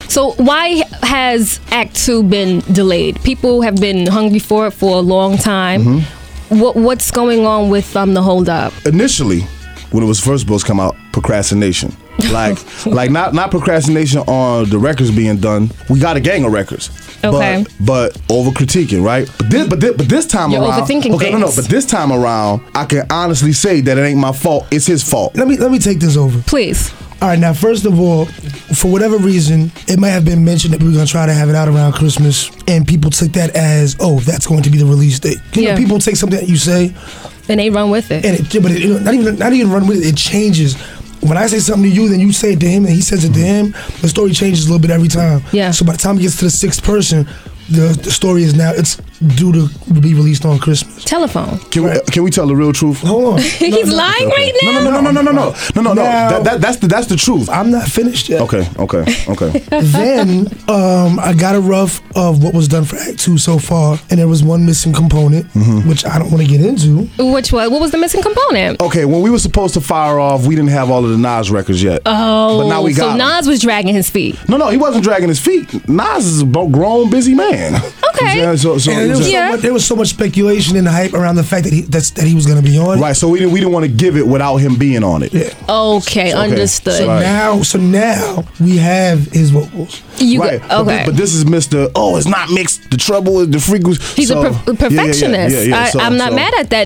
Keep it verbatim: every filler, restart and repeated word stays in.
So why has Act Two been delayed? People have been hungry for it for a long time. Mm-hmm. What What's going on with um the hold up? Initially, when it was first supposed to come out, procrastination. Like, like not not procrastination on the records being done. We got a gang of records. Okay. But, but over critiquing, right? But this, but this, but this time You're around, overthinking okay, no, no. things. But this time around, I can honestly say that it ain't my fault. It's his fault. Let me let me take this over. Please. All right, now, first of all, for whatever reason, it might have been mentioned that we were going to try to have it out around Christmas, and people took that as, oh, that's going to be the release date. You Yeah. know, people take something that you say, And they run with it. and it, but it, not even not even run with it. It changes. When I say something to you, then you say it to him, and he says it to him. The story changes a little bit every time. Yeah. So by the time it gets to the sixth person, the, the story is now it's due to be released on Christmas. Telephone. Can we can we tell the real truth? Hold on. He's lying right now. No, no, no, no, no, no, no, no, no, no. Now- That, that, that's the that's the truth. I'm not finished yet. Okay, okay, okay. Then um, I got a rough of what was done for Act Two so far, and there was one missing component, Mm-hmm. which I don't want to get into. Which was what was the missing component? Okay, when we were supposed to fire off, we didn't have all of the Nas records yet. Oh, but now we got so 'em. Nas was dragging his feet. No, no, he wasn't dragging his feet. Nas is a bo- grown, busy man. Okay. So, so, And there was, Yeah. so much, there was so much speculation and hype around the fact that he that's, that he was going to be on. right, so we didn't we didn't want to give it without him being on it. Yeah. Okay, understood. So Right. now, so now we have his vocals. You right, got, but, okay. thi- but this is Mister Oh, it's not mixed. The trouble is the frequency. He's So- a per- Yeah, yeah, yeah, perfectionist. yeah, yeah. I, So- I'm not so- mad at that.